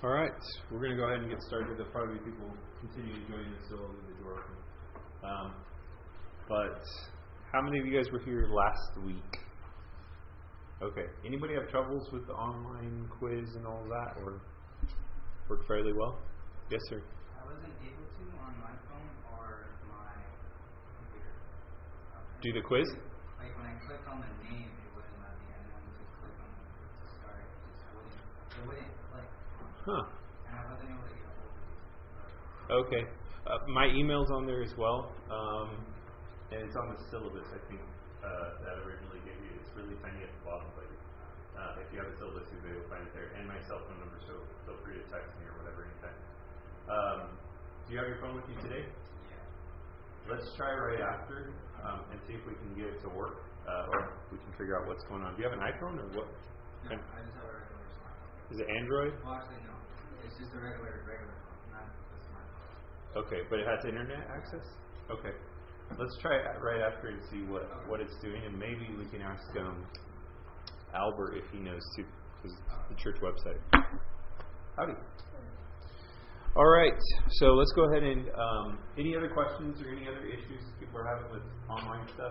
All right, we're going to go ahead and get started. There'll probably be people continue joining us still in the door open. But how many of you guys were here last week? Okay. Anybody have troubles with the online quiz and all that, or worked fairly well? Yes, sir. I wasn't able to on my phone or my computer. Do the quiz? Like when I clicked on the name, it wouldn't let me, and then to click on it to start, it wouldn't click. Huh. And I wasn't able to get a hold of it. Okay. My email's on there as well, and it's on the syllabus, I think, that I originally gave you. It's really tiny at the bottom, but if you have a syllabus, you'll be able to find it there. And my cell phone number, so feel free to text me or whatever anytime. Do you have your phone with you today? Yeah. Let's try right after and see if we can get it to work, or we can figure out what's going on. Do you have an iPhone or what? No, I just have a regular smartphone. Is it Android? Well, actually, no. It's just a regular phone, not a smartphone. Okay, but it has internet access? Okay. Let's try it right after and see what it's doing, and maybe we can ask Albert if he knows too, because it's the church website. Howdy. All right, so let's go ahead and any other questions or any other issues people are having with online stuff?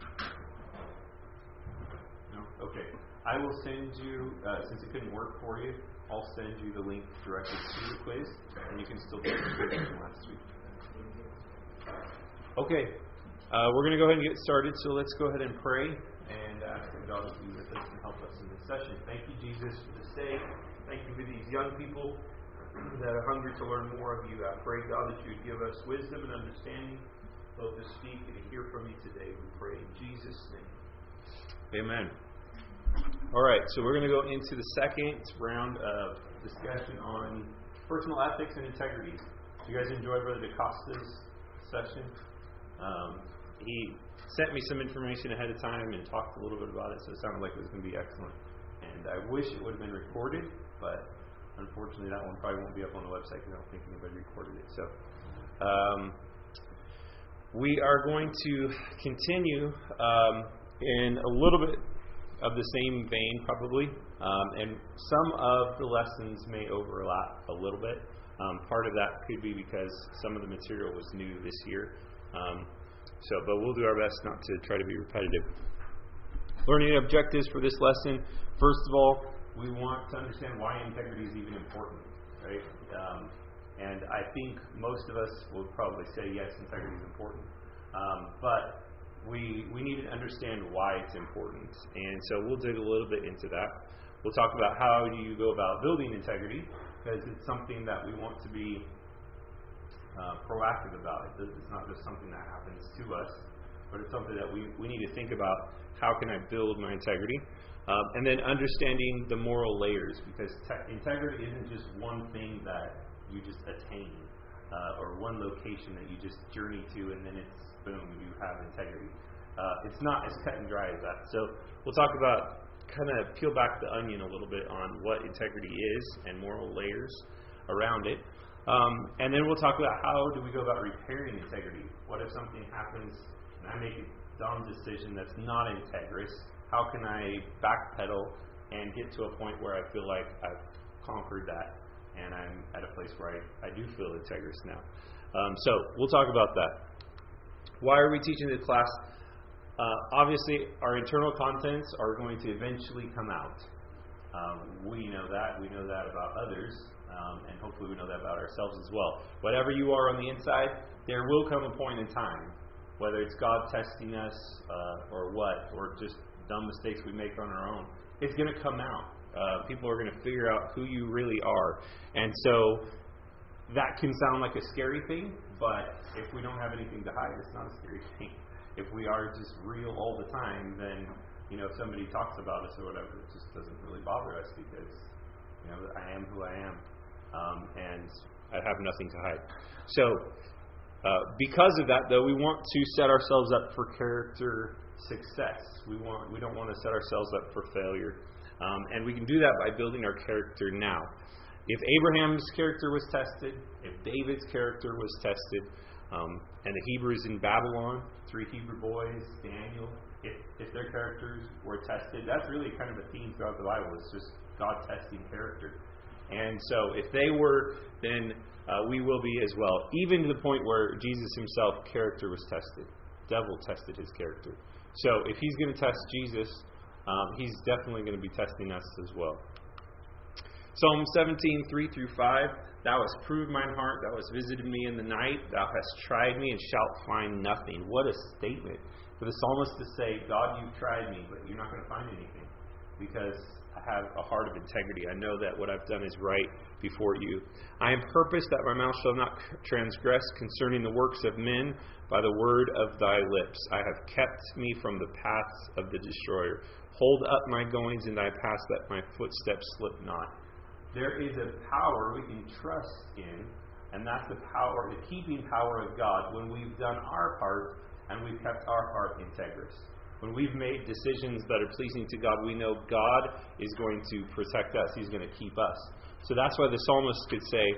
No? Okay. I will send you, since it couldn't work for you, I'll send you the link directly to the quiz, and you can still do the quiz from last week. Okay, we're going to go ahead and get started, so let's go ahead and pray and ask that God will be with us and help us in this session. Thank you, Jesus, for this day. Thank you for these young people that are hungry to learn more of you. I pray, God, that you would give us wisdom and understanding, both to speak and to hear from you today. We pray in Jesus' name. Amen. All right, so we're going to go into the second round of discussion on personal ethics and integrity. Did you guys enjoy Brother DaCosta's session? He sent me some information ahead of time and talked a little bit about it, so it sounded like it was going to be excellent. And I wish it would have been recorded, but unfortunately that one probably won't be up on the website because I don't think anybody recorded it. So we are going to continue in a little bit of the same vein, probably, and some of the lessons may overlap a little bit. Part of that could be because some of the material was new this year. But we'll do our best not to try to be repetitive. Learning objectives for this lesson. First of all, we want to understand why integrity is even important, right? And I think most of us will probably say, yes, integrity is important. But we need to understand why it's important. And so we'll dig a little bit into that. We'll talk about how do you go about building integrity, because it's something that we want to be proactive about. It's not just something that happens to us, but it's something that we need to think about. How can I build my integrity? And then understanding the moral layers, because integrity isn't just one thing that you just attain, or one location that you just journey to and then it's boom, you have integrity. It's not as cut and dry as that. So we'll talk about, kind of peel back the onion a little bit on what integrity is and moral layers around it. And then we'll talk about how do we go about repairing integrity. What if something happens and I make a dumb decision that's not integrous? How can I backpedal and get to a point where I feel like I've conquered that and I'm at a place where I do feel integrous now? So we'll talk about that. Why are we teaching this class? Obviously, our internal contents are going to eventually come out. We know that. We know that about others. And hopefully we know that about ourselves as well. Whatever you are on the inside, there will come a point in time, whether it's God testing us or what, or just dumb mistakes we make on our own, it's going to come out. People are going to figure out who you really are. And so that can sound like a scary thing, but if we don't have anything to hide, it's not a scary thing. If we are just real all the time, then, if somebody talks about us or whatever, it just doesn't really bother us because, I am who I am. And I have nothing to hide. So, because of that, though, we want to set ourselves up for character success. We don't want to set ourselves up for failure. And we can do that by building our character now. If Abraham's character was tested, if David's character was tested, and the Hebrews in Babylon, 3 Hebrew boys, Daniel, if their characters were tested, that's really kind of a theme throughout the Bible. It's just God testing character. And so if they were, then we will be as well. Even to the point where Jesus himself, character was tested. Devil tested his character. So if he's going to test Jesus, he's definitely going to be testing us as well. Psalm 17, 3 through 5. Thou hast proved mine heart, thou hast visited me in the night, thou hast tried me and shalt find nothing. What a statement for the psalmist to say, God, you've tried me, but you're not going to find anything, because I have a heart of integrity. I know that what I've done is right before you. I am purposed that my mouth shall not transgress concerning the works of men by the word of thy lips. I have kept me from the paths of the destroyer. Hold up my goings in thy paths, that my footsteps slip not. There is a power we can trust in, and that's the power, the keeping power of God, when we've done our part and we've kept our heart integrous. When we've made decisions that are pleasing to God, we know God is going to protect us. He's going to keep us. So that's why the psalmist could say,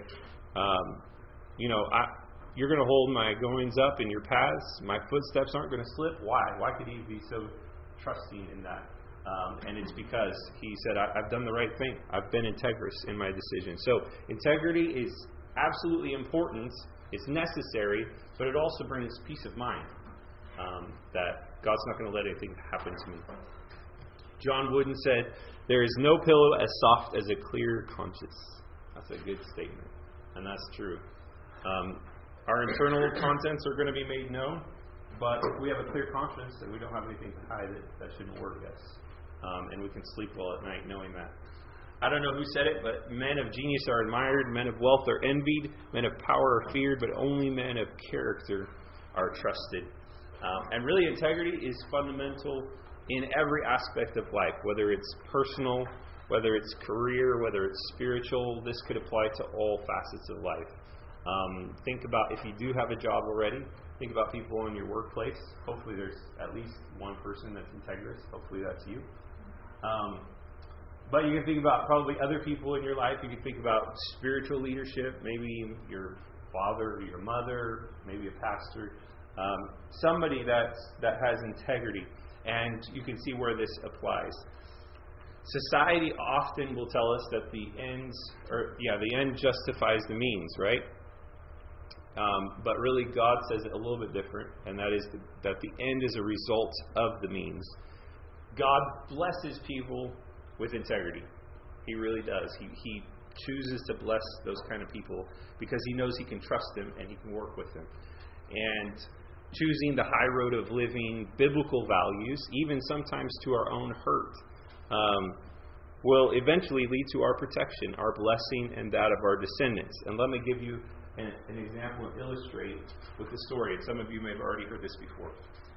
you're going to hold my goings up in your paths. My footsteps aren't going to slip. Why? Why could he be so trusting in that? And it's because he said, I've done the right thing. I've been integrous in my decision. So integrity is absolutely important. It's necessary, but it also brings peace of mind that God's not going to let anything happen to me. John Wooden said, there is no pillow as soft as a clear conscience. That's a good statement, and that's true. Our internal contents are going to be made known, but if we have a clear conscience and we don't have anything to hide, that shouldn't work us. And we can sleep well at night knowing that. I don't know who said it, but men of genius are admired, men of wealth are envied, men of power are feared, but only men of character are trusted. And really, integrity is fundamental in every aspect of life, whether it's personal, whether it's career, whether it's spiritual. This could apply to all facets of life. Think about, if you do have a job already, think about people in your workplace. Hopefully there's at least one person that's integrous. Hopefully that's you. But you can think about probably other people in your life. You can think about spiritual leadership, maybe your father or your mother, maybe a pastor, somebody that has integrity. And you can see where this applies. Society often will tell us that the end justifies the means, right? But really, God says it a little bit different, and that is that the end is a result of the means. God blesses people with integrity. He really does. He chooses to bless those kind of people because He knows He can trust them and He can work with them. And choosing the high road of living biblical values, even sometimes to our own hurt, will eventually lead to our protection, our blessing, and that of our descendants. And let me give you an example and illustrate with the story. And some of you may have already heard this before.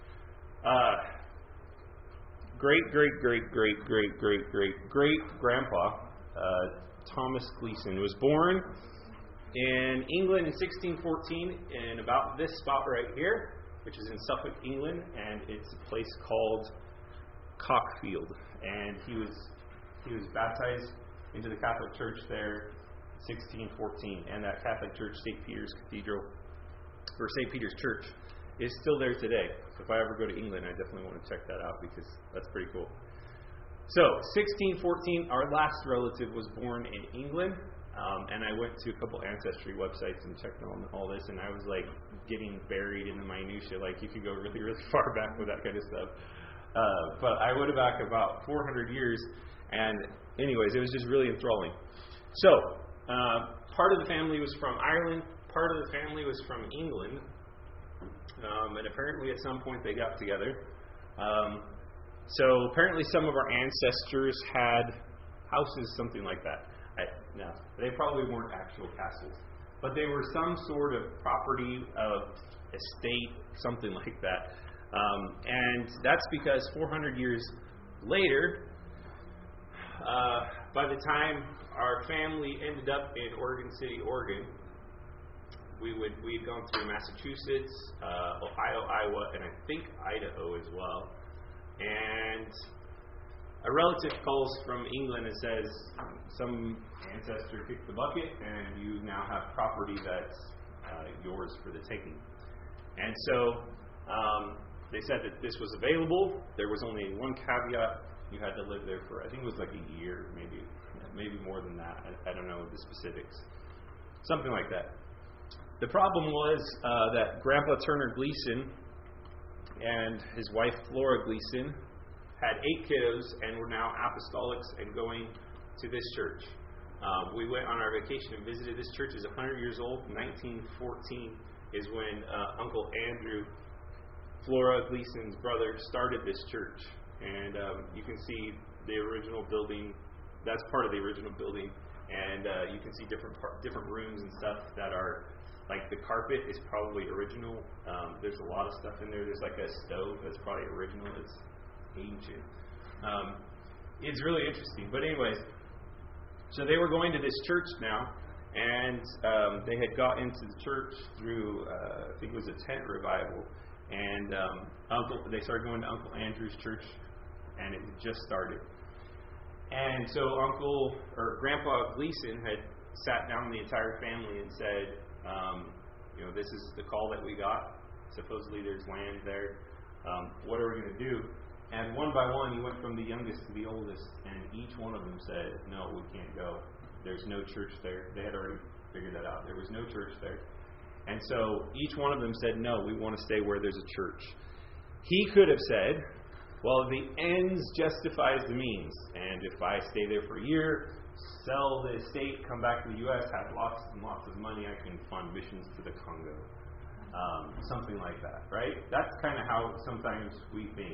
Great-grandpa Thomas Gleason was born in England in 1614 in about this spot right here, which is in Suffolk, England, and it's a place called Cockfield. And he was baptized into the Catholic Church there 1614, and that Catholic Church, St. Peter's Cathedral, or St. Peter's Church, is still there today. So if I ever go to England, I definitely want to check that out because that's pretty cool. So 1614, our last relative was born in England, and I went to a couple ancestry websites and checked on all this, and I was like getting buried in the minutia. Like you could go really, really far back with that kind of stuff. But I went back about 400 years, and anyways, it was just really enthralling. So part of the family was from Ireland, part of the family was from England, and apparently at some point they got together. So apparently some of our ancestors had houses, something like that. No, they probably weren't actual castles, but they were some sort of property of estate, something like that. And that's because 400 years later, by the time our family ended up in Oregon City, Oregon, we'd gone through Massachusetts, Ohio, Iowa, and I think Idaho as well. And a relative calls from England and says, some ancestor kicked the bucket and you now have property that's yours for the taking. And so they said that this was available. There was only one caveat. You had to live there for, I think it was like a year, maybe maybe more than that. I don't know the specifics. Something like that. The problem was that Grandpa Turner Gleason and his wife Flora Gleason had 8 kiddos and were now apostolics and going to this church. We went on our vacation and visited this church. It's 100 years old. 1914 is when Uncle Andrew, Flora Gleason's brother, started this church. And you can see the original building. That's part of the original building. And you can see different rooms and stuff that are, like the carpet is probably original. There's a lot of stuff in there. There's like a stove that's probably original. It's ancient. It's really interesting. But anyways, so they were going to this church now, and they had got into the church through, I think it was a tent revival, and they started going to Uncle Andrew's church, and it had just started. And so Grandpa Gleason had sat down with the entire family and said, this is the call that we got. Supposedly there's land there. What are we going to do? And one by one, he went from the youngest to the oldest, and each one of them said, no, we can't go. There's no church there. They had already figured that out. There was no church there. And so each one of them said, no, we want to stay where there's a church. He could have said, well, the ends justifies the means. And if I stay there for a year, sell the estate, come back to the U.S., have lots and lots of money, I can fund missions to the Congo. Something like that, right? That's kind of how sometimes we think.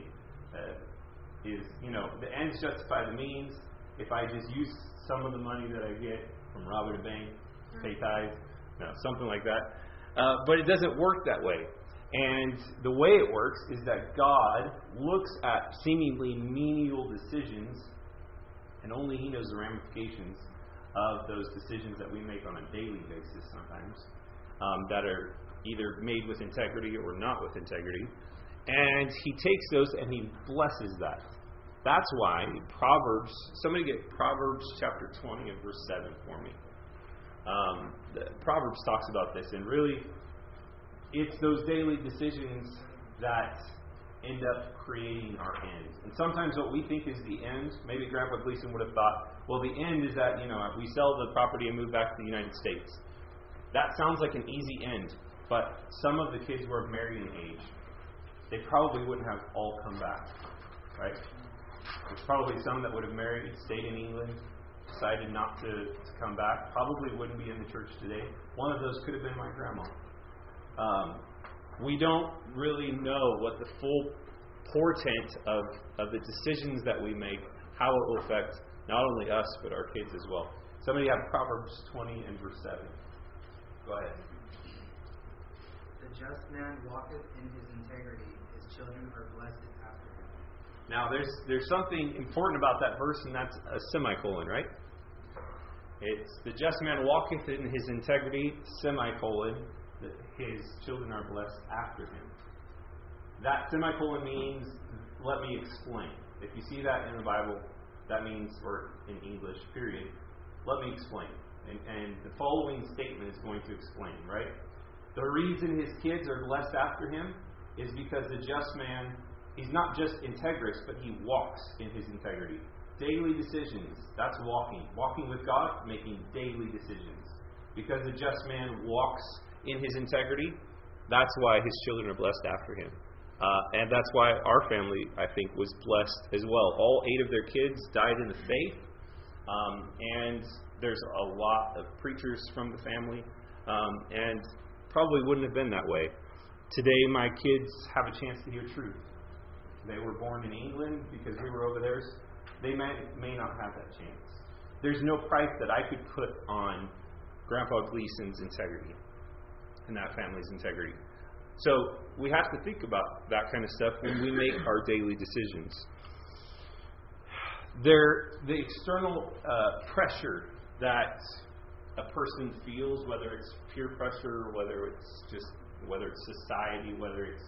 The ends justify the means. If I just use some of the money that I get from robbing a bank, pay tithes, something like that. But it doesn't work that way. And the way it works is that God looks at seemingly menial decisions, and only He knows the ramifications of those decisions that we make on a daily basis sometimes, that are either made with integrity or not with integrity. And He takes those and He blesses that. That's why Proverbs, somebody get Proverbs chapter 20 and verse 7 for me. Proverbs talks about this, and really, it's those daily decisions that end up creating our end. And sometimes what we think is the end, maybe Grandpa Gleason would have thought, well, the end is that, we sell the property and move back to the United States. That sounds like an easy end, but some of the kids were of marrying age. They probably wouldn't have all come back, right? There's probably some that would have married, stayed in England, decided not to come back, probably wouldn't be in the church today. One of those could have been my grandma. We don't really know what the full portent of the decisions that we make, how it will affect not only us, but our kids as well. Somebody have Proverbs 20 and verse 7. Go ahead. The just man walketh in his integrity, his children are blessed after him. Now, there's something important about that verse, and that's a semicolon, right? It's the just man walketh in his integrity, semicolon, that his children are blessed after him. That semicolon means, let me explain. If you see that in the Bible, that means, or in English, period, let me explain. And the following statement is going to explain, right? The reason his kids are blessed after him is because the just man, he's not just integrous, but he walks in his integrity. Daily decisions, that's walking. Walking with God, making daily decisions. Because the just man walks in his integrity, that's why his children are blessed after him. And that's why our family, I think, was blessed as well. All 8 of their kids died in the faith. And there's a lot of preachers from the family. And probably wouldn't have been that way. Today, my kids have a chance to hear truth. They were born in England because we were over there. They may not have that chance. There's no price that I could put on Grandpa Gleason's integrity and that family's integrity. So we have to think about that kind of stuff when we make our daily decisions. The external pressure that a person feels, whether it's peer pressure, whether it's society, whether it's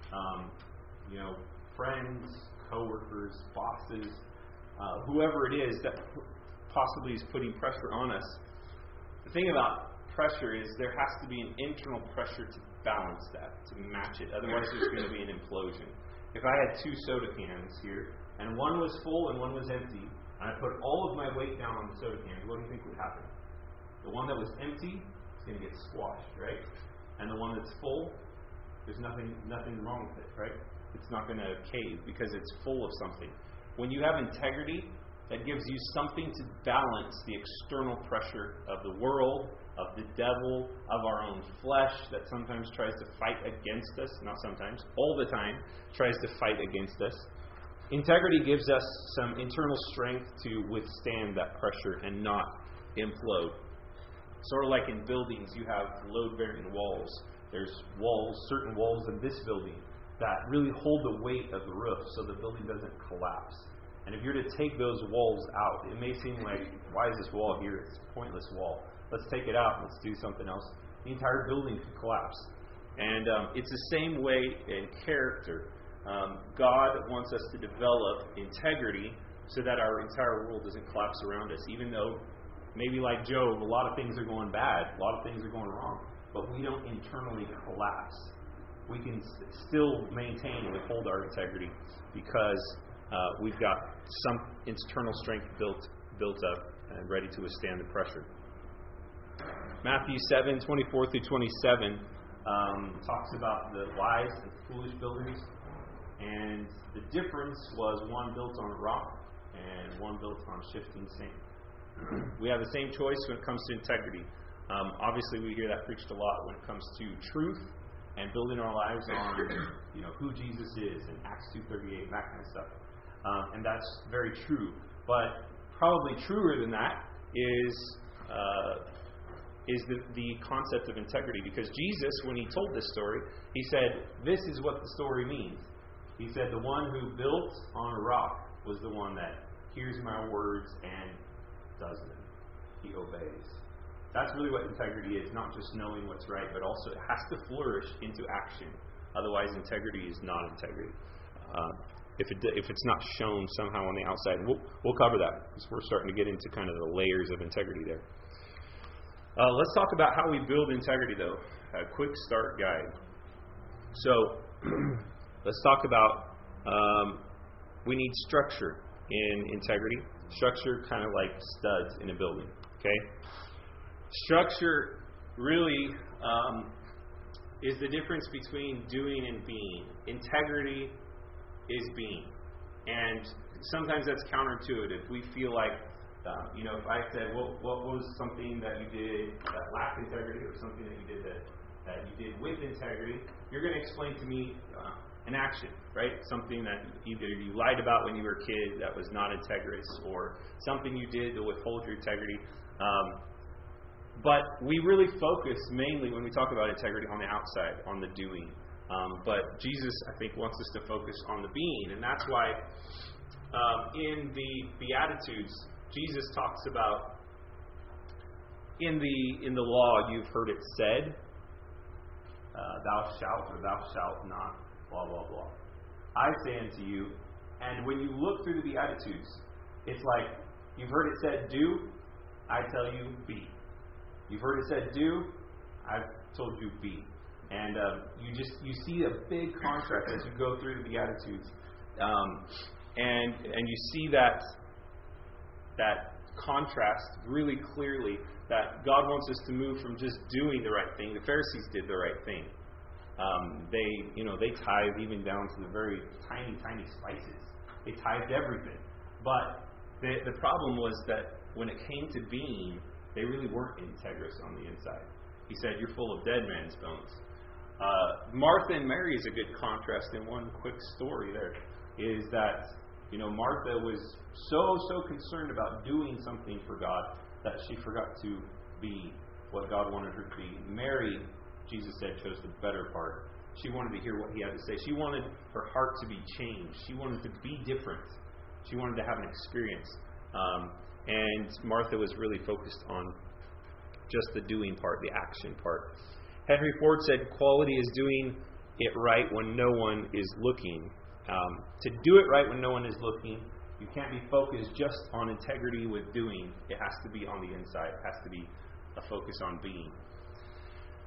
friends, coworkers, bosses, whoever it is that possibly is putting pressure on us. The thing about pressure is there has to be an internal pressure to balance that, to match it. Otherwise, there's going to be an implosion. If I had 2 soda cans here, and one was full and one was empty, and I put all of my weight down on the soda can, what do you think would happen? The one that was empty is going to get squashed, right? And the one that's full, there's nothing wrong with it, right? It's not going to cave because it's full of something. When you have integrity, that gives you something to balance the external pressure of the world, of the devil, of our own flesh that sometimes tries to fight against us. Not sometimes, all the time tries to fight against us. Integrity gives us some internal strength to withstand that pressure and not implode. Sort of like in buildings, you have load-bearing walls. There's certain walls in this building that really hold the weight of the roof so the building doesn't collapse. And if you're to take those walls out, it may seem like, why is this wall here? It's a pointless wall. Let's take it out. Let's do something else. The entire building could collapse. And it's the same way in character. God wants us to develop integrity so that our entire world doesn't collapse around us. Even though, maybe like Job, a lot of things are going bad, a lot of things are going wrong, but we don't internally collapse. We can still maintain and withhold our integrity because we've got some internal strength built up and ready to withstand the pressure. Matthew 7:24 through 27 talks about the wise and foolish builders, and the difference was one built on a rock and one built on shifting sand. We have the same choice when it comes to integrity. Obviously, we hear that preached a lot when it comes to truth and building our lives on who Jesus is and Acts 2:38 and that kind of stuff. And that's very true. But probably truer than that is the concept of integrity. Because Jesus, when he told this story, he said, this is what the story means. He said, the one who built on a rock was the one that hears my words and does them. He obeys. That's really what integrity is, not just knowing what's right, but also it has to flourish into action. Otherwise, integrity is not integrity. If it's not shown somehow on the outside, and we'll cover that because we're starting to get into kind of the layers of integrity there. Let's talk about how we build integrity, though. A quick start guide. So let's talk about we need structure in integrity. Structure, kind of like studs in a building. Okay. Structure really is the difference between doing and being. Integrity is being. And sometimes that's counterintuitive. We feel like, if I said, what was something that you did that lacked integrity or something that you did that you did with integrity, you're going to explain to me an action, right? Something that either you lied about when you were a kid that was not integrous, or something you did to withhold your integrity. But we really focus mainly when we talk about integrity on the outside, on the doing. But Jesus, I think, wants us to focus on the being. And that's why in the Beatitudes, Jesus talks about, in the law, you've heard it said, thou shalt or thou shalt not, blah, blah, blah. I say unto you, and when you look through the Beatitudes, it's like, you've heard it said do, I tell you be. You've heard it said do, I've told you be. And you see a big contrast as you go through the Beatitudes, and you see that contrast really clearly. That God wants us to move from just doing the right thing. The Pharisees did the right thing. They tithed even down to the very tiny spices. They tithed everything. But the problem was that when it came to being, they really weren't integrous on the inside. He said, "You're full of dead man's bones." Martha and Mary is a good contrast. In one quick story there is that Martha was so concerned about doing something for God that she forgot to be what God wanted her to be. Mary, Jesus said, chose the better part. She wanted to hear what he had to say. She wanted her heart to be changed. She wanted to be different. She wanted to have an experience. And Martha was really focused on just the doing part, the action part. Henry Ford said, quality is doing it right when no one is looking. To do it right when no one is looking, you can't be focused just on integrity with doing. It has to be on the inside. It has to be a focus on being.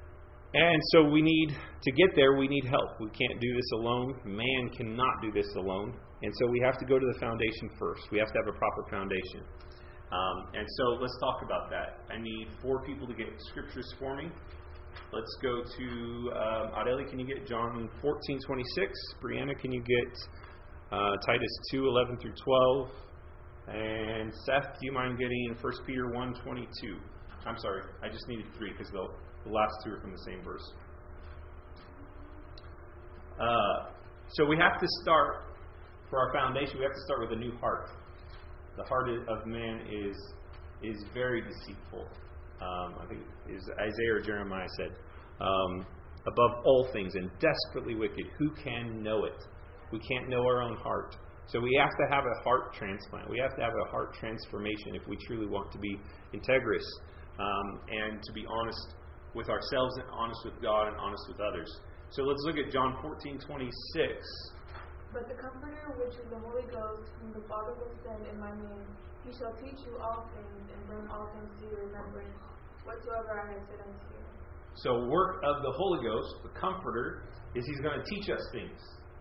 And so we need to get there. We need help. We can't do this alone. Man cannot do this alone. And so we have to go to the foundation first. We have to have a proper foundation. And so let's talk about that. I need 4 people to get scriptures for me. Let's go to Adeli. Can you get John 14:26? Brianna, can you get Titus 2:11 through 12? And Seth, do you mind getting 1 Peter 1:22? I'm sorry, I just needed 3 because the last 2 are from the same verse. So we have to start, for our foundation, we have to start with a new heart. The heart of man is very deceitful. I think it is Isaiah or Jeremiah said, above all things, and desperately wicked. Who can know it? We can't know our own heart. So we have to have a heart transplant. We have to have a heart transformation if we truly want to be integrous and to be honest with ourselves and honest with God and honest with others. So let's look at John 14:26. But the Comforter, which is the Holy Ghost, whom the Father will send in my name, he shall teach you all things and bring all things to your remembrance, whatsoever I have said unto you. So work of the Holy Ghost, the Comforter, is he's going to teach us things.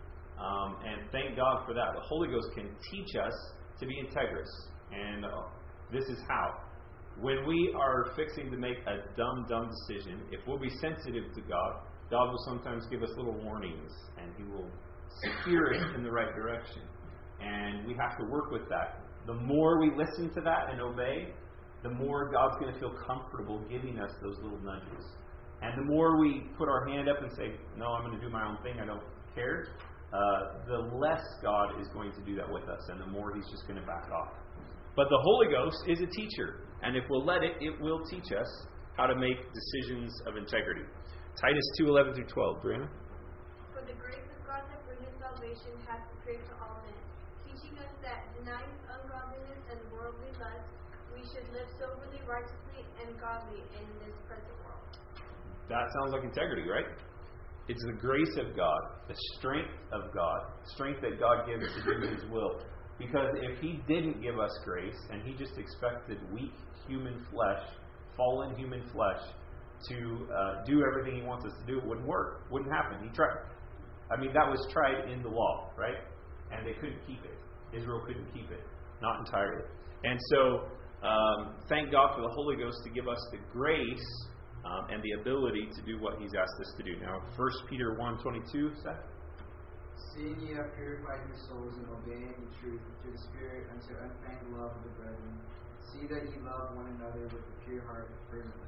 And thank God for that. The Holy Ghost can teach us to be integrous. And this is how. When we are fixing to make a dumb decision, if we'll be sensitive to God, God will sometimes give us little warnings, and he will steer us in the right direction. And we have to work with that. The more we listen to that and obey, the more God's going to feel comfortable giving us those little nudges. And the more we put our hand up and say, no, I'm going to do my own thing, I don't care, the less God is going to do that with us, and the more he's just going to back off. But the Holy Ghost is a teacher, and if we'll let it, it will teach us how to make decisions of integrity. Titus 2:11 through 12. Brianna? For the grace of God that bringeth salvation hath appeared to all men, teaching us that, denying ungodliness and worldly lust, we should live soberly, righteously, and godly in this present world. That sounds like integrity, right? It's the grace of God, the strength of God, strength that God gives to do his will. Because if he didn't give us grace, and he just expected weak human flesh, fallen human flesh, to do everything he wants us to do, it wouldn't work. Wouldn't happen. He tried. I mean, that was tried in the law, right? And they couldn't keep it. Israel couldn't keep it. Not entirely. And so, thank God for the Holy Ghost to give us the grace and the ability to do what he's asked us to do. Now, 1 Peter 1:22, Seth? Seeing ye have purified your souls in obeying the truth to the Spirit unto unfeigned love of the brethren, see that ye love one another with a pure heart fervently.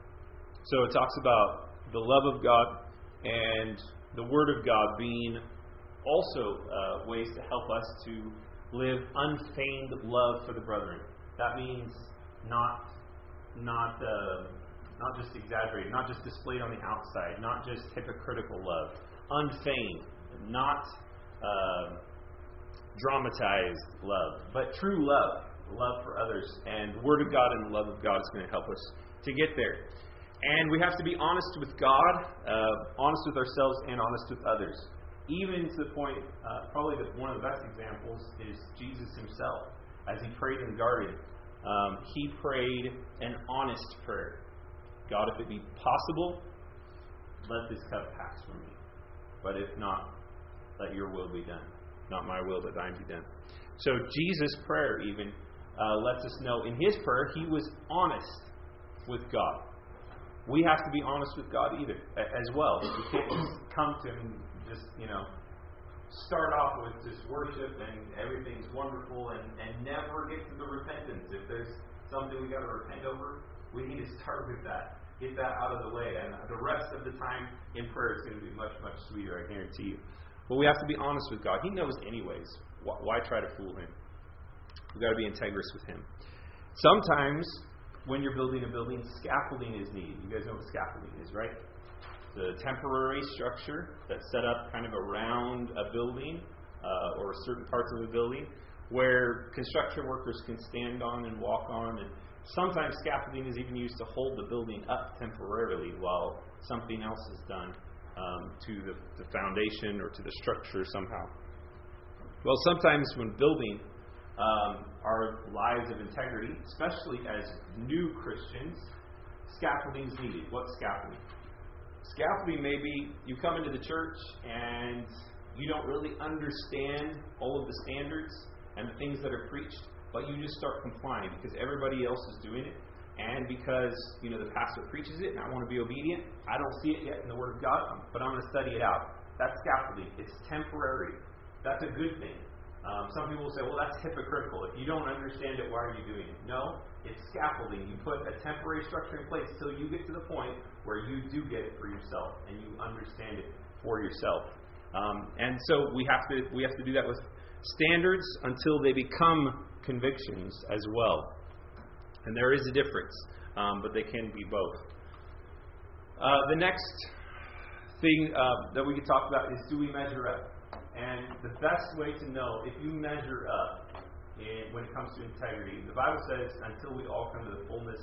So it talks about the love of God and the Word of God being also ways to help us to live unfeigned love for the brethren. That means not just exaggerated, not just displayed on the outside, not just hypocritical love. Unfeigned, not dramatized love, but true love for others. And the Word of God and the love of God is going to help us to get there. And we have to be honest with God, honest with ourselves, and honest with others. Even to the point, probably one of the best examples is Jesus himself. As he prayed in the garden, he prayed an honest prayer. God, if it be possible, let this cup pass from me. But if not, let your will be done. Not my will, but thine be done. So Jesus' prayer even lets us know in his prayer he was honest with God. We have to be honest with God either as well. We can't just come to him and just, start off with just worship and everything's wonderful and never get to the repentance. If there's something we got to repent over, we need to start with that. Get that out of the way. And the rest of the time in prayer is going to be much, much sweeter, I guarantee you. But we have to be honest with God. He knows anyways. Why try to fool him? We've got to be integrous with him. Sometimes when you're building a building, scaffolding is needed. You guys know what scaffolding is, right? The temporary structure that's set up kind of around a building or certain parts of a building where construction workers can stand on and walk on. And sometimes scaffolding is even used to hold the building up temporarily while something else is done to the foundation or to the structure somehow. Well, sometimes when building our lives of integrity, especially as new Christians, scaffolding is needed. What's scaffolding? Scaffolding may be you come into the church and you don't really understand all of the standards and the things that are preached, but you just start complying because everybody else is doing it. And because, the pastor preaches it and I want to be obedient, I don't see it yet in the Word of God, but I'm going to study it out. That's scaffolding. It's temporary. That's a good thing. Some people will say, well, that's hypocritical. If you don't understand it, why are you doing it? No, it's scaffolding. You put a temporary structure in place till you get to the point where you do get it for yourself and you understand it for yourself. And so we have to do that with standards until they become convictions as well. And there is a difference, but they can be both. The next thing that we could talk about is, do we measure up? And the best way to know if you measure up when it comes to integrity, the Bible says, until we all come to the fullness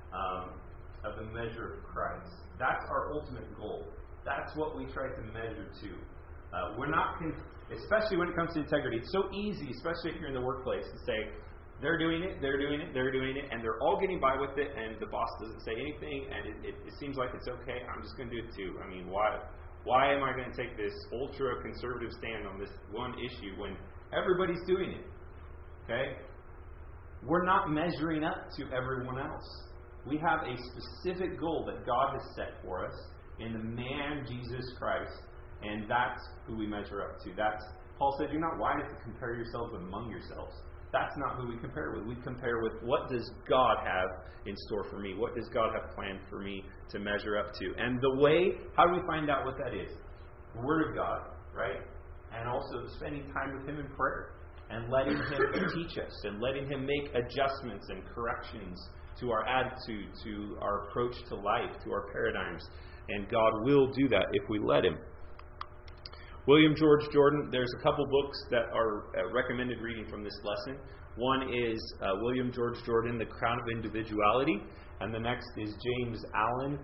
of the measure of Christ. That's our ultimate goal. That's what we try to measure to. We're not, especially when it comes to integrity, it's so easy, especially if you're in the workplace, to say, they're doing it, and they're all getting by with it, and the boss doesn't say anything, and it seems like it's okay, I'm just going to do it too. I mean, why am I going to take this ultra-conservative stand on this one issue when everybody's doing it? Okay? We're not measuring up to everyone else. We have a specific goal that God has set for us in the man Jesus Christ, and that's who we measure up to. Paul said, you're not wise to compare yourselves among yourselves. That's not who we compare with. We compare with, what does God have in store for me? What does God have planned for me to measure up to? And the way, how do we find out what that is? The Word of God, right? And also spending time with Him in prayer and letting Him teach us and letting Him make adjustments and corrections to our attitude, to our approach to life, to our paradigms. And God will do that if we let Him. William George Jordan, there's a couple books that are recommended reading from this lesson. One is William George Jordan, The Crown of Individuality, and the next is James Allen,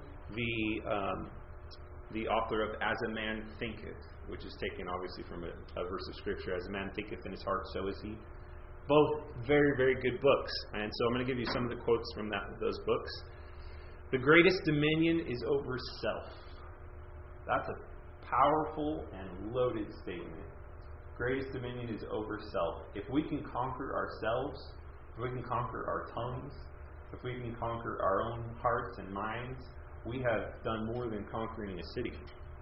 the author of As a Man Thinketh, which is taken obviously from a verse of Scripture, As a man thinketh in his heart, so is he. Both very, very good books. And so I'm going to give you some of the quotes from those books. The greatest dominion is over self. That's a powerful and loaded statement. Greatest dominion is over self. If we can conquer ourselves, if we can conquer our tongues, if we can conquer our own hearts and minds, we have done more than conquering a city.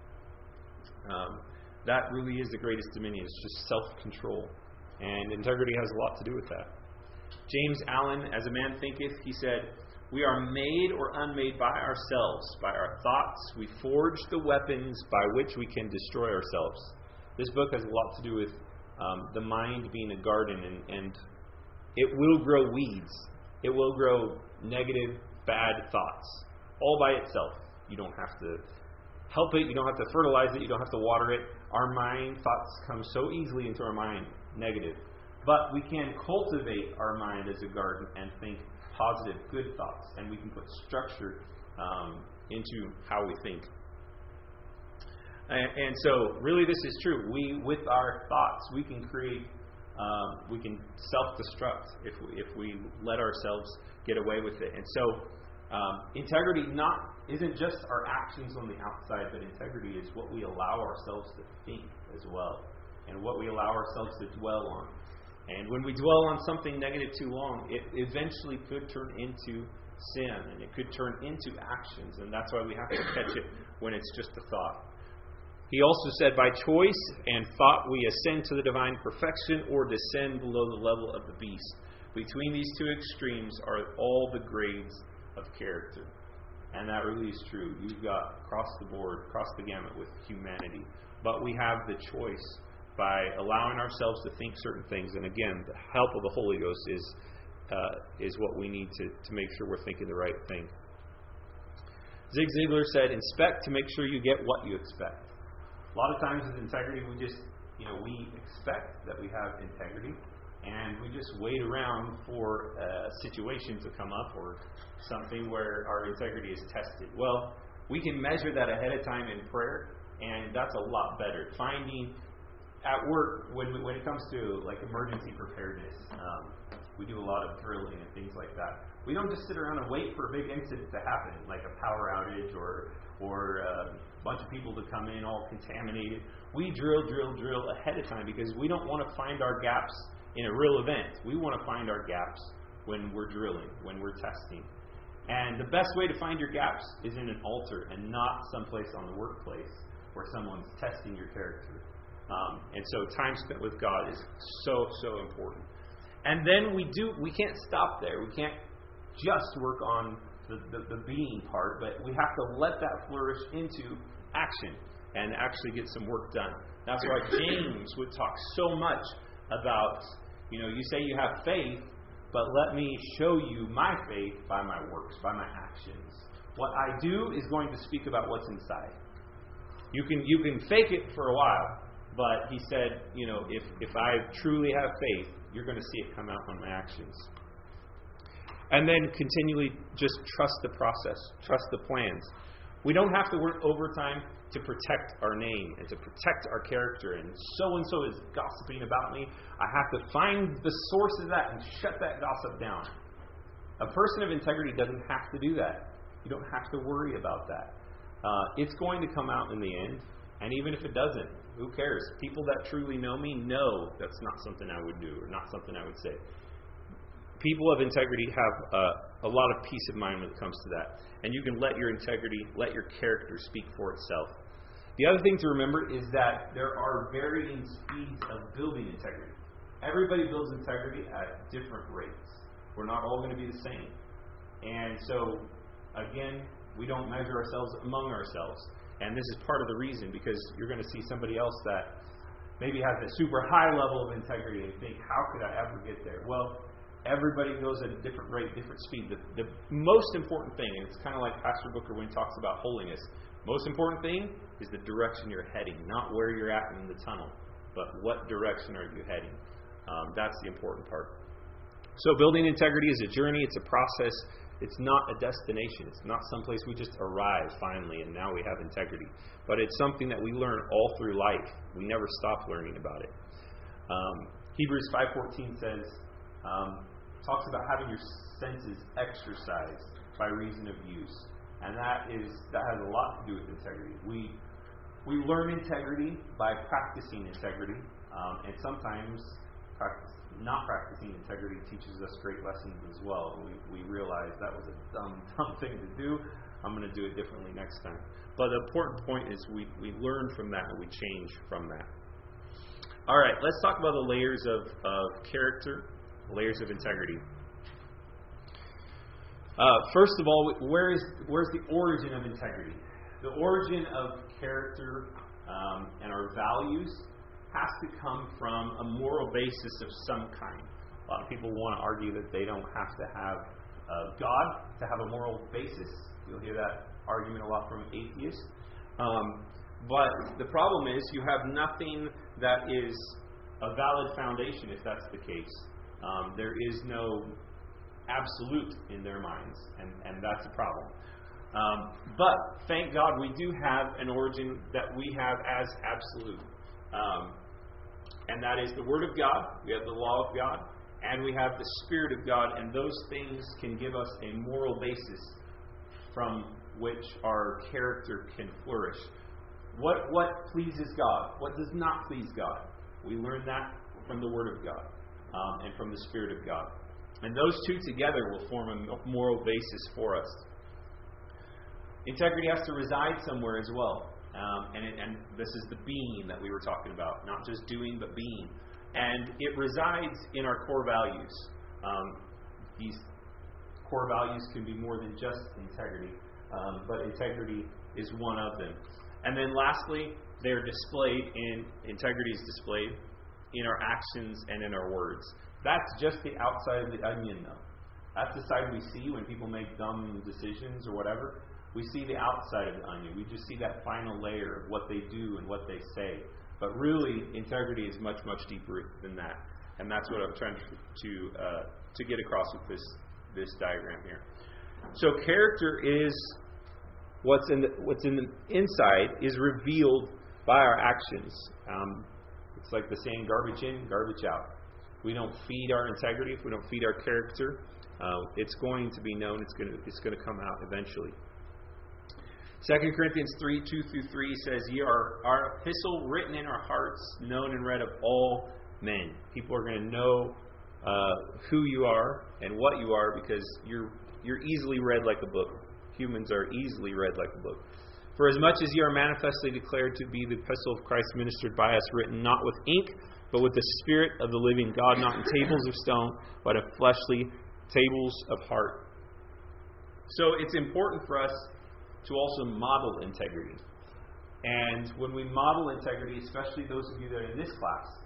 That really is the greatest dominion. It's just self-control. And integrity has a lot to do with that. James Allen, As a Man Thinketh, he said, we are made or unmade by ourselves, by our thoughts. We forge the weapons by which we can destroy ourselves. This book has a lot to do with the mind being a garden, and it will grow weeds. It will grow negative, bad thoughts, all by itself. You don't have to help it. You don't have to fertilize it. You don't have to water it. Our mind, thoughts come so easily into our mind, negative. But we can cultivate our mind as a garden and think positive, good thoughts, and we can put structure into how we think. And so, really, this is true. With our thoughts, we can create, we can self-destruct if we let ourselves get away with it. And so, integrity isn't just our actions on the outside, but integrity is what we allow ourselves to think as well, and what we allow ourselves to dwell on. And when we dwell on something negative too long, it eventually could turn into sin, and it could turn into actions. And that's why we have to catch it when it's just a thought. He also said, by choice and thought we ascend to the divine perfection or descend below the level of the beast. Between these two extremes are all the grades of character. And that really is true. You've got across the board, across the gamut with humanity. But we have the choice by allowing ourselves to think certain things. And again, the help of the Holy Ghost is what we need to make sure we're thinking the right thing. Zig Ziglar said, inspect to make sure you get what you expect. A lot of times with integrity, we just, we expect that we have integrity, and we just wait around for a situation to come up or something where our integrity is tested. Well, we can measure that ahead of time in prayer, and that's a lot better. Finding at work, when it comes to like emergency preparedness, We do a lot of drilling and things like that. We don't just sit around and wait for a big incident to happen, like a power outage or a bunch of people to come in all contaminated. We drill ahead of time because we don't want to find our gaps in a real event. We want to find our gaps when we're drilling, when we're testing. And the best way to find your gaps is in an altar and not someplace on the workplace where someone's testing your character. And so time spent with God is so important. And then we can't stop there. We can't just work on the being part, but we have to let that flourish into action and actually get some work done. That's why James would talk so much about, you say you have faith, but let me show you my faith by my works, by my actions. What I do is going to speak about what's inside. You can fake it for a while, but he said, if I truly have faith, you're going to see it come out on my actions. And then continually just trust the process, trust the plans. We don't have to work overtime to protect our name and to protect our character. And so is gossiping about me. I have to find the source of that and shut that gossip down. A person of integrity doesn't have to do that. You don't have to worry about that. It's going to come out in the end. And even if it doesn't, who cares? People that truly know me know that's not something I would do or not something I would say. People of integrity have a lot of peace of mind when it comes to that. And you can let your integrity, let your character speak for itself. The other thing to remember is that there are varying speeds of building integrity. Everybody builds integrity at different rates. We're not all going to be the same. And so, again, we don't measure ourselves among ourselves. And this is part of the reason, because you're going to see somebody else that maybe has a super high level of integrity and think, how could I ever get there? Well, everybody goes at a different rate, different speed. The most important thing, and it's kind of like Pastor Booker when he talks about holiness, most important thing is the direction you're heading, not where you're at in the tunnel, but what direction are you heading. That's the important part. So building integrity is a journey, it's a process. It's not a destination. It's not someplace we just arrive finally and now we have integrity. But it's something that we learn all through life. We never stop learning about it. Hebrews 5:14 says, talks about having your senses exercised by reason of use. And that has a lot to do with integrity. We learn integrity by practicing integrity. And sometimes not practicing integrity teaches us great lessons as well. We realize that was a dumb thing to do. I'm going to do it differently next time. But the important point is we learn from that and we change from that. All right, let's talk about the layers of character, layers of integrity. First of all, where's the origin of integrity? The origin of character and our values has to come from a moral basis of some kind. A lot of people want to argue that they don't have to have God to have a moral basis. You'll hear that argument a lot from atheists. But the problem is you have nothing that is a valid foundation if that's the case. There is no absolute in their minds, and that's a problem. But thank God we do have an origin that we have as absolute. And that is the Word of God, we have the law of God, and we have the Spirit of God, and those things can give us a moral basis from which our character can flourish. What pleases God? What does not please God? We learn that from the Word of God and from the Spirit of God. And those two together will form a moral basis for us. Integrity has to reside somewhere as well. And this is the being that we were talking about, not just doing, but being. And it resides in our core values. These core values can be more than just integrity, but integrity is one of them. And then lastly, integrity is displayed in our actions and in our words. That's just the outside of the onion, though. That's the side we see when people make dumb decisions or whatever. We see the outside of the onion. We just see that final layer of what they do and what they say. But really, integrity is much, much deeper than that. And that's what I'm trying to get across with this diagram here. So character is what's in the inside is revealed by our actions. It's like the saying, garbage in, garbage out. we don't feed our integrity, if we don't feed our character, it's going to be known. It's going to come out eventually. 2 Corinthians 3:2-3 says, "Ye are our epistle written in our hearts, known and read of all men." People are going to know who you are and what you are because you're easily read like a book. Humans are easily read like a book. "For as much as ye are manifestly declared to be the epistle of Christ ministered by us, written not with ink, but with the Spirit of the living God, not in tables of stone, but of fleshly tables of heart." So it's important for us to also model integrity. And when we model integrity, especially those of you that are in this class,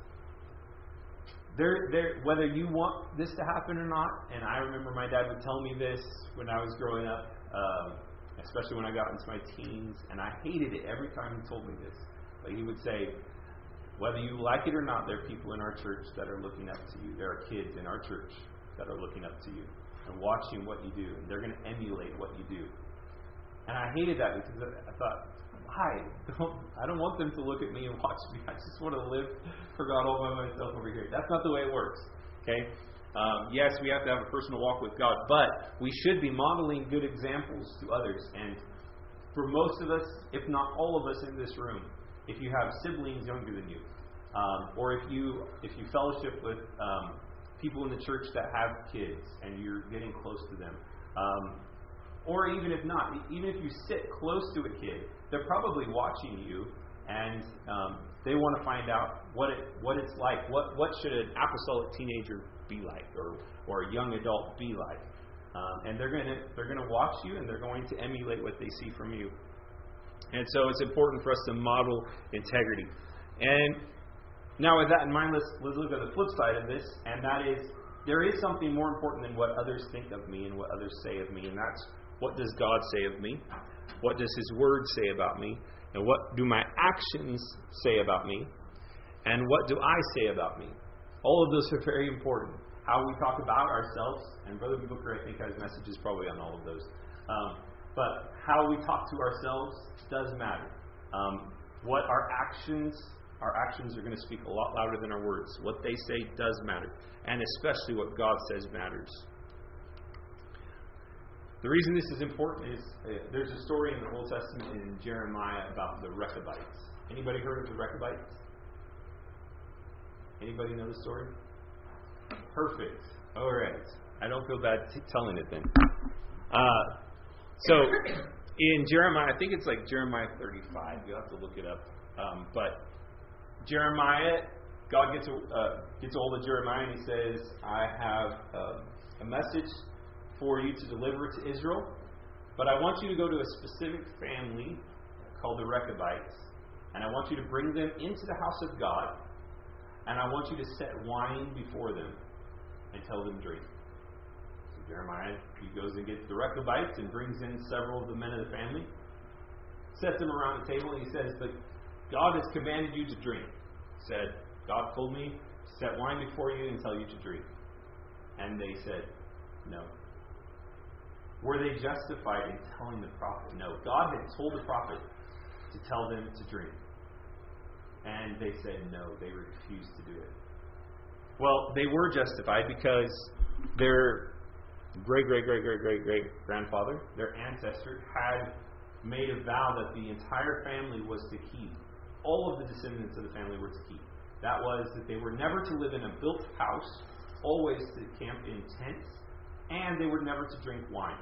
whether you want this to happen or not, and I remember my dad would tell me this when I was growing up, especially when I got into my teens, and I hated it every time he told me this. But he would say, whether you like it or not, there are people in our church that are looking up to you. There are kids in our church that are looking up to you and watching what you do, and they're going to emulate what you do. And I hated that because I thought, why? I don't want them to look at me and watch me. I just want to live for God all by myself over here. That's not the way it works. Okay? Yes, we have to have a personal walk with God, but we should be modeling good examples to others. And for most of us, if not all of us in this room, if you have siblings younger than you, or if you fellowship with people in the church that have kids and you're getting close to them, or even if not, even if you sit close to a kid, they're probably watching you, and they want to find out what it's like. What should an apostolic teenager be like, or a young adult be like? And they're going to watch you, and they're going to emulate what they see from you. And so it's important for us to model integrity. And now with that in mind, let's look at the flip side of this, and that is there is something more important than what others think of me and what others say of me, and that's what does God say of me? What does His Word say about me? And what do my actions say about me? And what do I say about me? All of those are very important. How we talk about ourselves, and Brother Booker, I think, has messages probably on all of those. But how we talk to ourselves does matter. What our actions are going to speak a lot louder than our words. What they say does matter. And especially what God says matters. The reason this is important is there's a story in the Old Testament in Jeremiah about the Rechabites. Anybody heard of the Rechabites? Anybody know the story? Perfect. All right. I don't feel bad telling it then. So in Jeremiah, I think it's like Jeremiah 35. You'll have to look it up. But Jeremiah, God gets a hold of Jeremiah and he says, "I have a message for you to deliver to Israel, but I want you to go to a specific family called the Rechabites, and I want you to bring them into the house of God, and I want you to set wine before them and tell them drink." So Jeremiah, he goes and gets the Rechabites and brings in several of the men of the family, sets them around the table, and he says, "But God has commanded you to drink." He said, "God told me to set wine before you and tell you to drink." And they said, "No." Were they justified in telling the prophet? No. God had told the prophet to tell them to drink. And they said no. They refused to do it. Well, they were justified because their great-great-great-great-great-great-grandfather, their ancestor, had made a vow that the entire family was to keep. All of the descendants of the family were to keep. That was that they were never to live in a built house, always to camp in tents, and they were never to drink wine.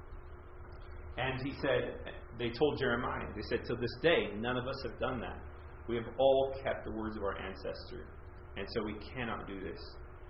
And he said, they told Jeremiah, they said, "To this day, none of us have done that. We have all kept the words of our ancestor, and so we cannot do this."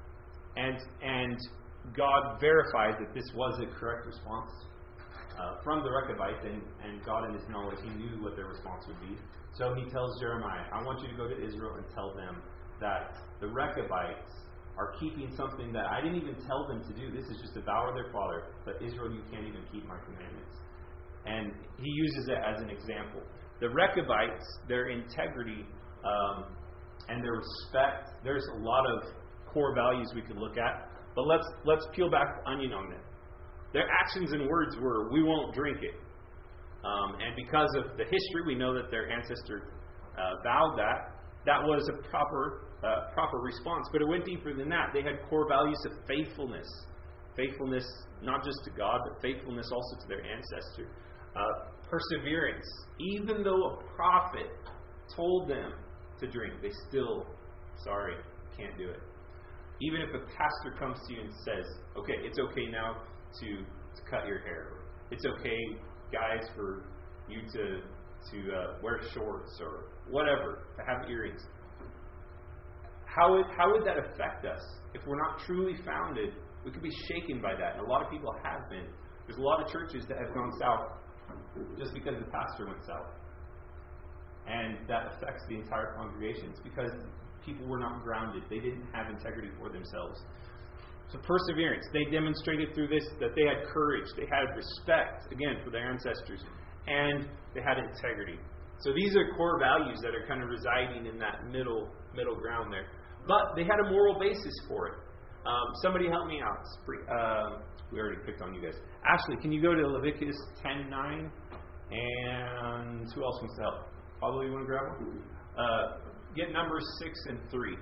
And God verified that this was a correct response from the Rechabites, and God in His knowledge, He knew what their response would be. So He tells Jeremiah, "I want you to go to Israel and tell them that the Rechabites are keeping something that I didn't even tell them to do. This is just a vow of their father, but Israel, you can't even keep my commandments." And he uses it as an example. The Rechabites, their integrity and their respect, there's a lot of core values we could look at, but let's peel back the onion on them. Their actions and words were, "We won't drink it." And because of the history, we know that their ancestor vowed that. that was a proper response. But it went deeper than that. They had core values of faithfulness. Faithfulness not just to God, but faithfulness also to their ancestor. Perseverance. Even though a prophet told them to drink, they still, sorry, can't do it. Even if a pastor comes to you and says, okay, it's okay now to cut your hair. It's okay, guys, for you to wear shorts or whatever, to have earrings. How would that affect us? If we're not truly founded, we could be shaken by that. And a lot of people have been. There's a lot of churches that have gone south just because the pastor went south. And that affects the entire congregation. It's because people were not grounded. They didn't have integrity for themselves. So perseverance. They demonstrated through this that they had courage. They had respect, again, for their ancestors. And they had integrity. So these are core values that are kind of residing in that middle ground there. But they had a moral basis for it. Somebody help me out. We already picked on you guys. Ashley, can you go to Leviticus 10:9? And who else wants to help? Pablo, you want to grab one? Get Numbers 6 and 3.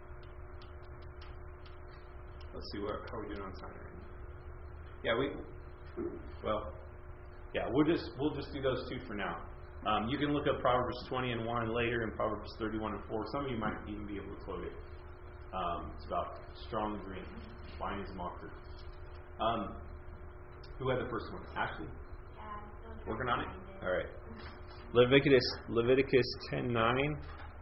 Let's see, how are we doing on time right now? We'll just do those two for now. You can look up Proverbs 20 and 1 later, and Proverbs 31 and 4. Some of you might even be able to quote it. It's about strong drink. Wine is a mocker. Who had the first one? Ashley? Yeah. Working on it? All right. Leviticus 10:9.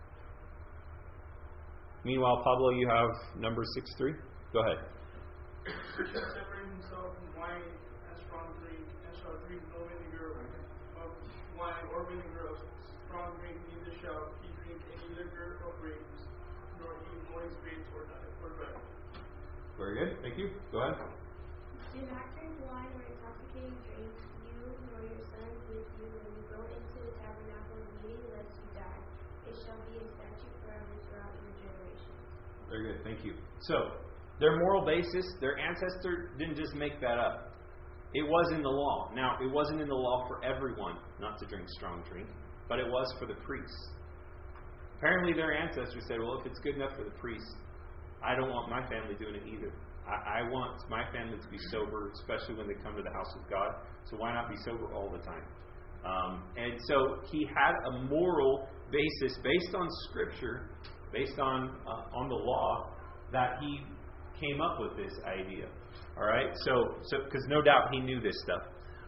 Meanwhile, Pablo, you have Numbers 6:3. Go ahead. He shall separate himself from wine and strong drink, and shall drink no vinegar of wine or vinegar of strong drink, neither shall he drink any liquor of grapes, nor eat moist grapes or bread. Very good. Thank you. Go ahead. Do not drink wine or intoxicating drink, you nor your sons with you, when you go into the tabernacle of meeting, lest you die. It shall be a statute forever throughout your generations. Very good. Thank you. So, their moral basis, their ancestor didn't just make that up. It was in the law. Now, it wasn't in the law for everyone not to drink strong drink, but it was for the priests. Apparently, their ancestors said, well, if it's good enough for the priests, I don't want my family doing it either. I want my family to be sober, especially when they come to the house of God. So why not be sober all the time? And so he had a moral basis based on Scripture, based on the law, that he came up with this idea. All right, so because no doubt he knew this stuff.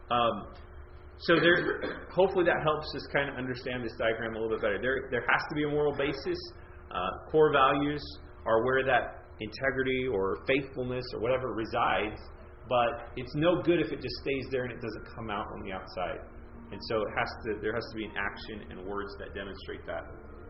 So there, hopefully that helps us kind of understand this diagram a little bit better. There has to be a moral basis. Core values are where that integrity or faithfulness or whatever resides, but it's no good if it just stays there and it doesn't come out on the outside. And so there has to be an action and words that demonstrate that.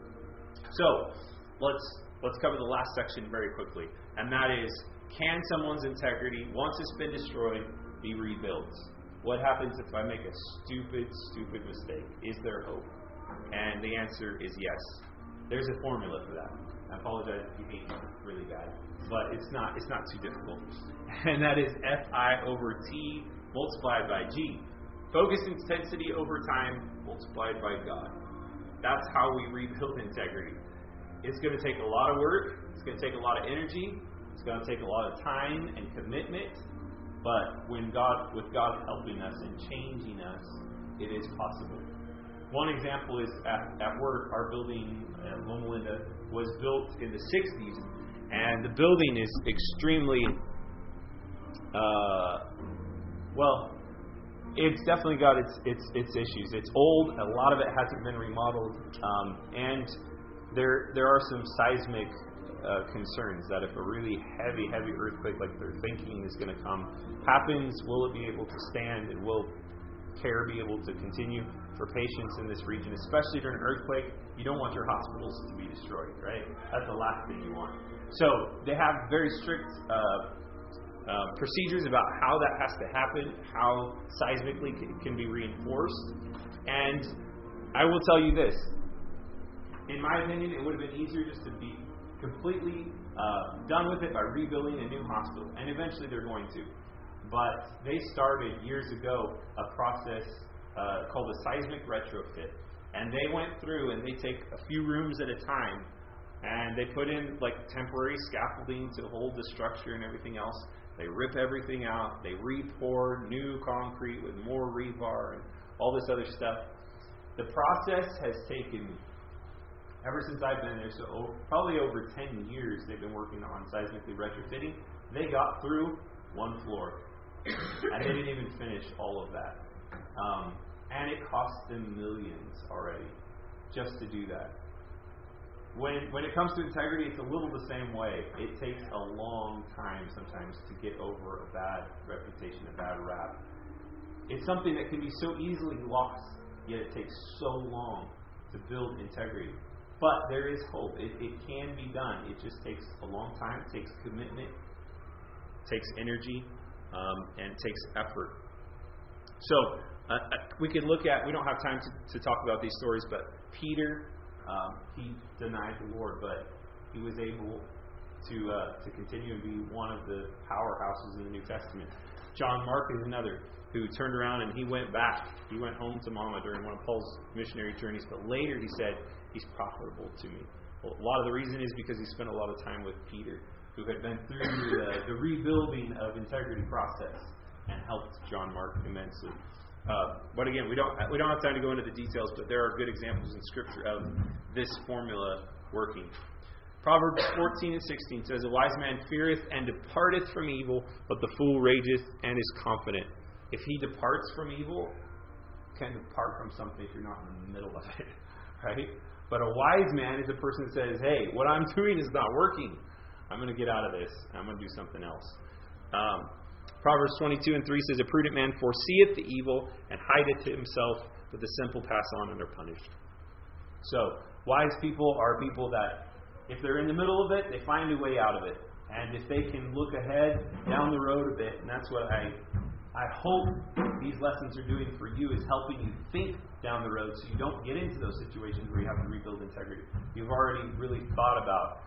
So let's cover the last section very quickly, and that is, can someone's integrity, once it's been destroyed, be rebuilt? What happens if I make a stupid mistake? Is there hope? And the answer is yes. There's a formula for that. I apologize if you think it's really bad, but it's not too difficult. And that is Fi over T multiplied by G. Focus intensity over time multiplied by God. That's how we rebuild integrity. It's going to take a lot of work. It's going to take a lot of energy. It's going to take a lot of time and commitment. But with God helping us and changing us, it is possible. One example is at work, our building at Loma Linda was built in the 60s, and the building is extremely, it's definitely got its issues. It's old, a lot of it hasn't been remodeled, and there are some seismic concerns that if a really heavy earthquake like they're thinking is going to come happens, will it be able to stand, and will care be able to continue? For patients in this region, especially during an earthquake, you don't want your hospitals to be destroyed, right? That's the last thing you want. So they have very strict procedures about how that has to happen, how seismically can be reinforced. And I will tell you this, in my opinion, it would have been easier just to be completely done with it by rebuilding a new hospital. And eventually they're going to. But they started years ago a process called a seismic retrofit. And they went through and they take a few rooms at a time And they put in like temporary scaffolding to hold the structure and everything else. They rip everything out. They re-pour new concrete with more rebar and all this other stuff. The process has taken, ever since I've been there, so probably over 10 years they've been working on seismically retrofitting. They got through one floor. And they didn't even finish all of that. And it cost them millions already just to do that. When it comes to integrity, it's a little the same way. It takes a long time sometimes to get over a bad reputation, a bad rap. It's something that can be so easily lost, yet it takes so long to build integrity. But there is hope. It can be done. It just takes a long time. It takes commitment, takes energy, and takes effort. So we could look at, we don't have time to talk about these stories, but Peter, he denied the Lord, but he was able to continue and be one of the powerhouses in the New Testament. John Mark is another who turned around and he went back. He went home to Mama during one of Paul's missionary journeys, but later he said, he's profitable to me. Well, a lot of the reason is because he spent a lot of time with Peter, who had been through the rebuilding of integrity process and helped John Mark immensely. But again, we don't have time to go into the details, but there are good examples in Scripture of this formula working. Proverbs 14 and 16 says, a wise man feareth and departeth from evil, but the fool rageth and is confident. If he departs from evil, can depart from something if you're not in the middle of it, right? But a wise man is a person that says, hey, what I'm doing is not working. I'm going to get out of this. I'm going to do something else. Proverbs 22 and 3 says, a prudent man foreseeth the evil and hideth himself, but the simple pass on and are punished. So, wise people are people that, if they're in the middle of it, they find a way out of it. And if they can look ahead down the road a bit, and that's what I hope these lessons are doing for you, is helping you think down the road so you don't get into those situations where you have to rebuild integrity. You've already really thought about,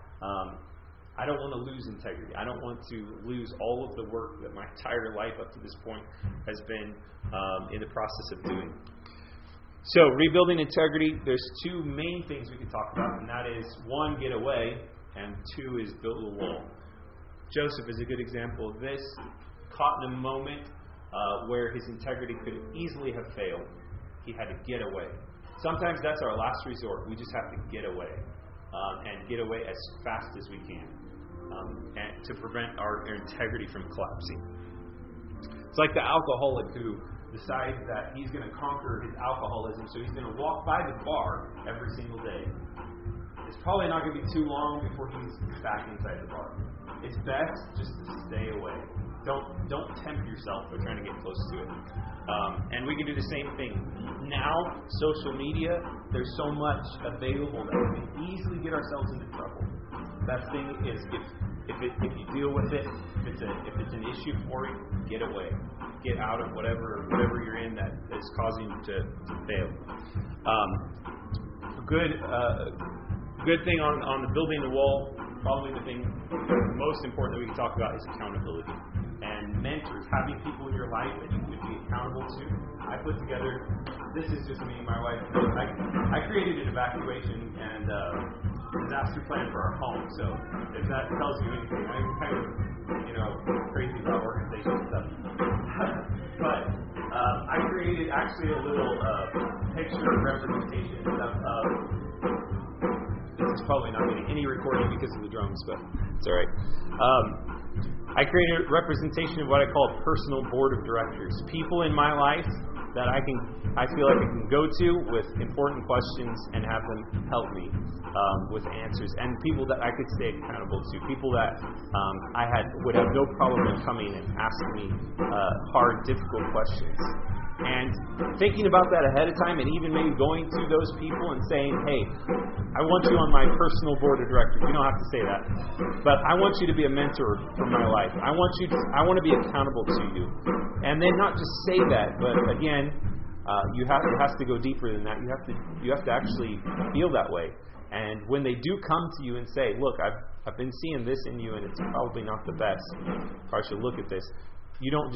I don't want to lose integrity. I don't want to lose all of the work that my entire life up to this point has been in the process of doing. So, rebuilding integrity, there's two main things we can talk about, and that is, one, get away, and two is build a wall. Joseph is a good example of this. Caught in a moment where his integrity could easily have failed. He had to get away. Sometimes that's our last resort. We just have to get away, and get away as fast as we can, and to prevent our integrity from collapsing. It's like the alcoholic who decides that he's going to conquer his alcoholism, so he's going to walk by the bar every single day. It's probably not going to be too long before he's back inside the bar. It's best just to stay away. Don't tempt yourself by trying to get close to it. And we can do the same thing. Now, social media, there's so much available that we can easily get ourselves into trouble. Best thing is if you deal with it, if it's an issue for you, get away. Get out of whatever you're in that is causing you to fail. Good thing on the building the wall, probably the thing most important that we can talk about is accountability. And mentors, having people in your life that you would be accountable to. I put together, this is just me and my wife. I created an evacuation and disaster plan for our home. So if that tells you anything, I'm kind of crazy about organization stuff. But I created actually a little picture representation of this is probably not getting any recording because of the drums, but it's all right. I created a representation of what I call a personal board of directors. People in my life that I feel like I can go to with important questions and have them help me with answers, and people that I could stay accountable to, people that would have no problem in coming and asking me hard, difficult questions. And thinking about that ahead of time, and even maybe going to those people and saying, hey, I want you on my personal board of directors. You don't have to say that. But I want you to be a mentor for my life. I want to be accountable to you. And then not just say that, but again, it has to go deeper than that. You have to actually feel that way. And when they do come to you and say, look, I've been seeing this in you and it's probably not the best, or I should look at this, you don't just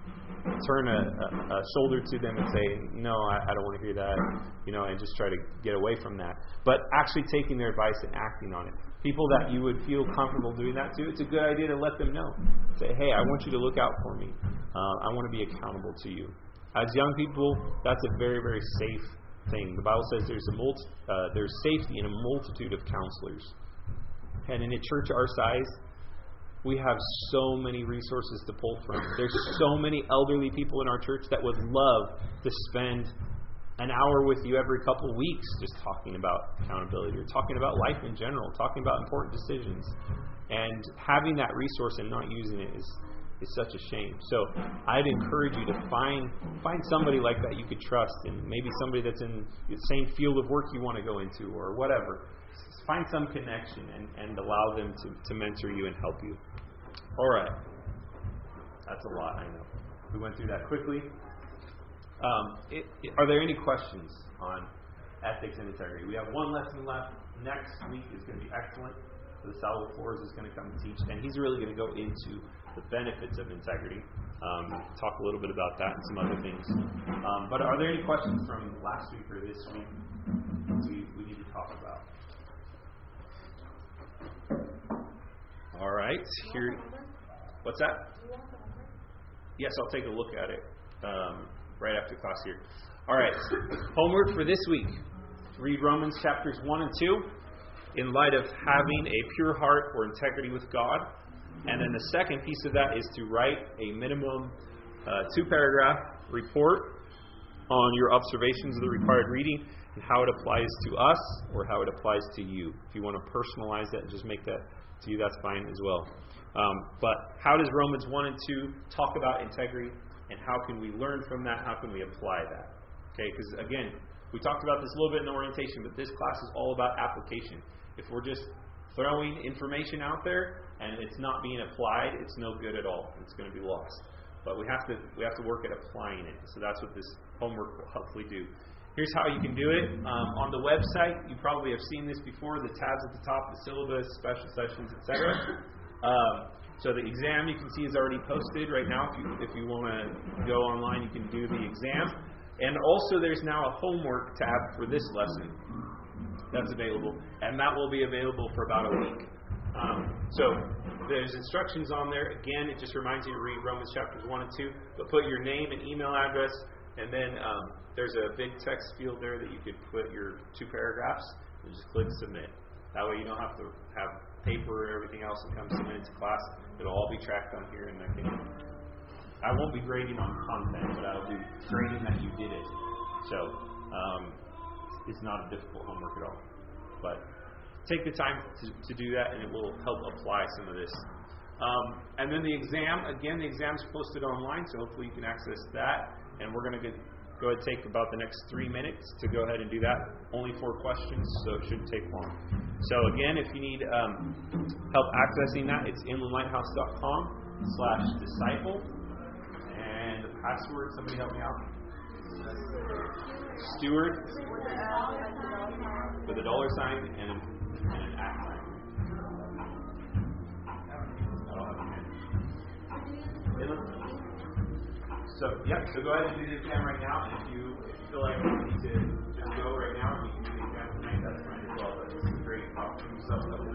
turn a shoulder to them and say, no, I don't want to hear that, and just try to get away from that. But actually taking their advice and acting on it. People that you would feel comfortable doing that to, it's a good idea to let them know. Say, hey, I want you to look out for me. I want to be accountable to you. As young people, that's a very, very safe thing. The Bible says there's safety in a multitude of counselors. And in a church our size, we have so many resources to pull from. There's so many elderly people in our church that would love to spend an hour with you every couple of weeks just talking about accountability or talking about life in general, talking about important decisions. And having that resource and not using it is such a shame. So I'd encourage you to find somebody like that you could trust, and maybe somebody that's in the same field of work you want to go into or whatever. Find some connection and allow them to mentor you and help you. All right. That's a lot, I know. We went through that quickly. Are there any questions on ethics and integrity? We have one lesson left. Next week is going to be excellent. The Salvo Flores is going to come and teach, and he's really going to go into the benefits of integrity. Talk a little bit about that and some other things. But are there any questions from last week or this week we need to talk about? All right. Here. What's that? Yes, I'll take a look at it right after class here. All right. Homework for this week. Read Romans chapters 1 and 2 in light of having a pure heart or integrity with God. And then the second piece of that is to write a minimum 2-paragraph report on your observations of the required reading and how it applies to us or how it applies to you. If you want to personalize that and just make that to you, that's fine as well. But how does Romans 1 and 2 talk about integrity, and how can we learn from that? How can we apply that? Okay, because again, we talked about this a little bit in the orientation, but this class is all about application. If we're just throwing information out there and it's not being applied, it's no good at all. It's going to be lost. But we have to work at applying it. So that's what this homework will hopefully do. Here's how you can do it. On the website, you probably have seen this before, the tabs at the top, the syllabus, special sessions, etc. So the exam you can see is already posted right now. If you want to go online, you can do the exam. And also there's now a homework tab for this lesson that's available. And that will be available for about a week. So there's instructions on there. Again, it just reminds you to read Romans chapters 1 and 2. But put your name and email address. And then there's a big text field there that you could put your 2 paragraphs. And just click submit. That way you don't have to have paper and everything else that comes submitted to class. It'll all be tracked on here, and I won't be grading on content, but I'll be grading that you did it. So it's not a difficult homework at all. But take the time to do that, and it will help apply some of this. And then the exam, again, the exam's posted online, so hopefully you can access that. And we're going to go ahead and take about the next 3 minutes to go ahead and do that. Only 4 questions, so it shouldn't take long. So again, if you need help accessing that, it's inlandlighthouse.com/disciple. And the password, somebody help me out. Steward with a $sign and an @ sign. I don't have a pen. So go ahead and do the exam right now. And if you feel like you need to just go right now and you can do the exam tonight, that's fine as well. But this is great. Talk to yourself.